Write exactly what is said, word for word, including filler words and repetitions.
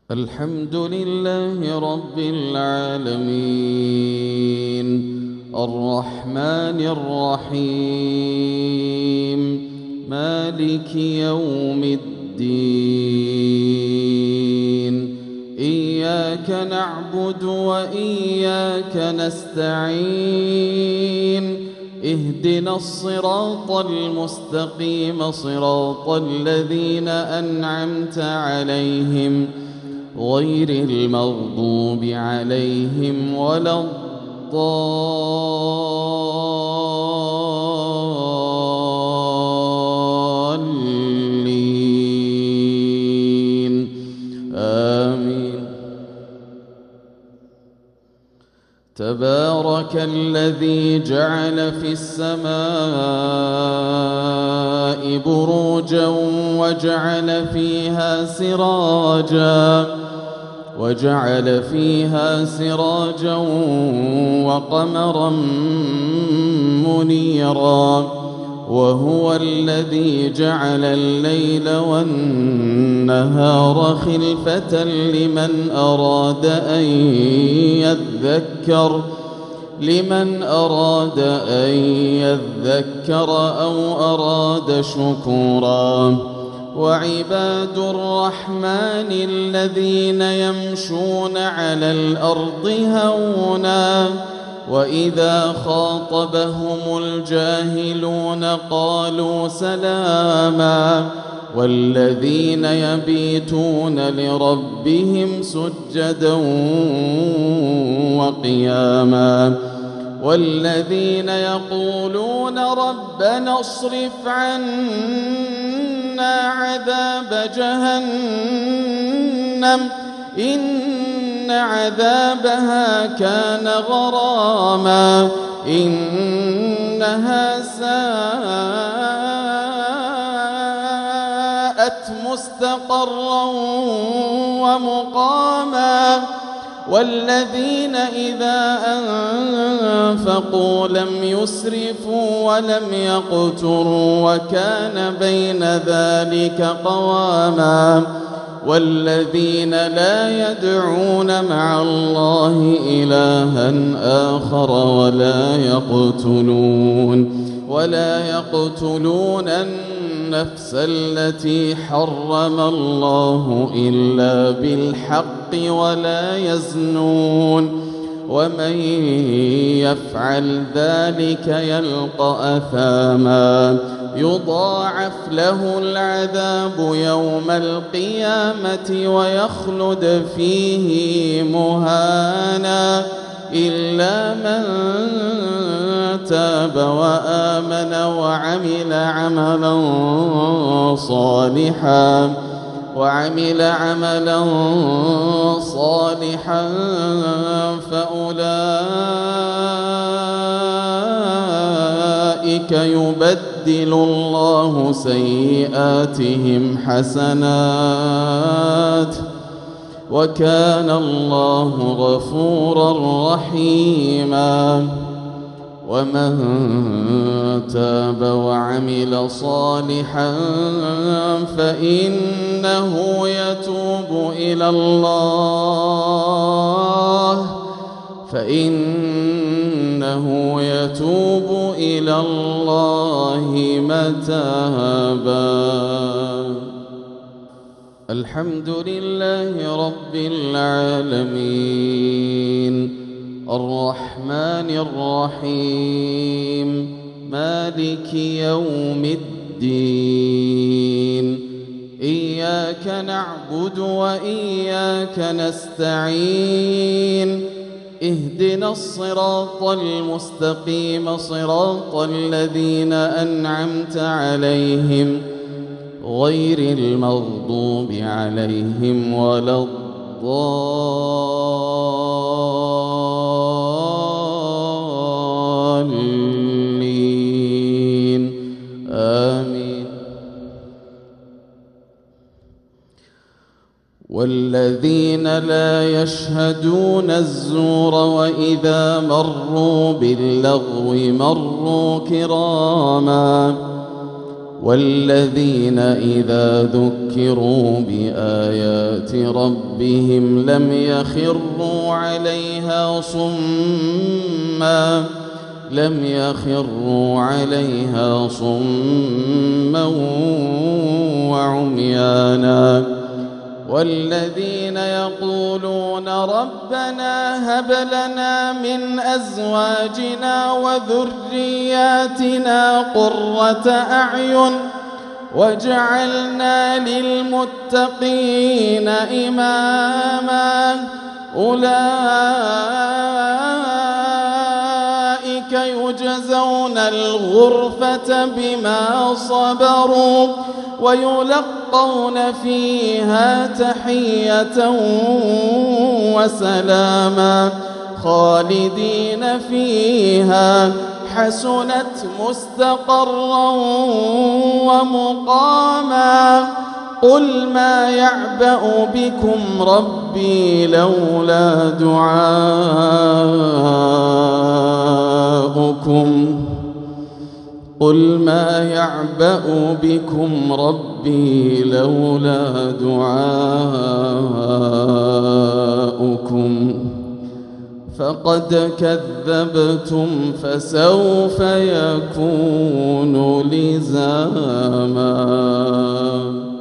الحمد لله رب العالمين الرحمن الرحيم مالك يوم الدين إياك نعبد وإياك نستعين اهدنا الصراط المستقيم صراط الذين أنعمت عليهم غير المغضوب عليهم ولا الضالين آمين. تبارك الذي جعل في السماء بروجا وجعل فيها سراجا وجعل فيها سراجا وقمرا منيرا وهو الذي جعل الليل والنهار خلفة لمن أراد أن يذكر لمن أراد أن يذكر أو أراد شكورا. وعباد الرحمن الذين يمشون على الأرض هونا وإذا خاطبهم الجاهلون قالوا سلاما والذين يبيتون لربهم سجدا وقياما والذين يقولون ربنا اصرف عنا عذاب جهنم إن عذابها كان غراما إنها ساءت مستقرا ومقاما والذين إذا أنفقوا لم يسرفوا ولم يقتروا وكان بين ذلك قواما والذين لا يدعون مع الله إلها آخر ولا يقتلون ولا يقتلون النفس التي حرم الله إلا بالحق ولا يزنون ومن يفعل ذلك يلقى أثاما يضاعف له العذاب يوم القيامة ويخلد فيه مهانا إلا من تاب وآمن وعمل عملا صالحا وعمل عملا صالحا فأولئك يبدل الله سيئاتهم حسنات وكان الله غفورا رحيما. ومن تاب وعمل صالحا فإنه يتوب إلى الله فإنه يتوب إلى الله متابا. الحمد لله رب العالمين الرحمن الرحيم مالك يوم الدين إياك نعبد وإياك نستعين اهدنا الصراط المستقيم صراط الذين أنعمت عليهم غير المغضوب عليهم ولا الضالين آمين. والذين لا يشهدون الزور وإذا مروا باللغو مروا كراما والذين إذا ذكروا بآيات ربهم لم يخروا عليها صما لم يخروا عليها صما وعميانا والذين يقولون ربنا هب لنا من أزواجنا وذرياتنا قرة أعين واجعلنا للمتقين إماما أولئك يجزون الغرفة بما صبروا ويلقون فيها تحية وسلاما خالدين فيها حسنت مستقرا ومقاما قل ما يعبأ بكم ربي لولا دعاؤكم قل ما يعبأ بكم ربي لولا دعاؤكم فقد كذبتم فسوف يكون لزاما.